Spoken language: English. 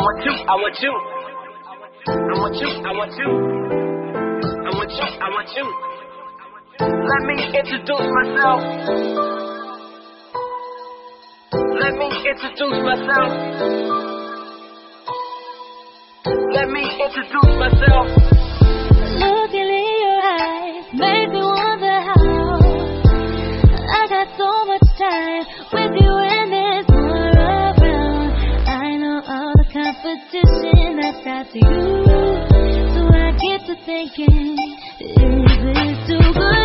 want you, I want you. I want you, I want you. I want you, I want you. Let me introduce myself. Let me introduce myself. Let me introduce myself. Looking in your eyes makes me wonder how I got so much time with you and there's more around. I know all the competition that's got to you, so I get to thinking, is this too good?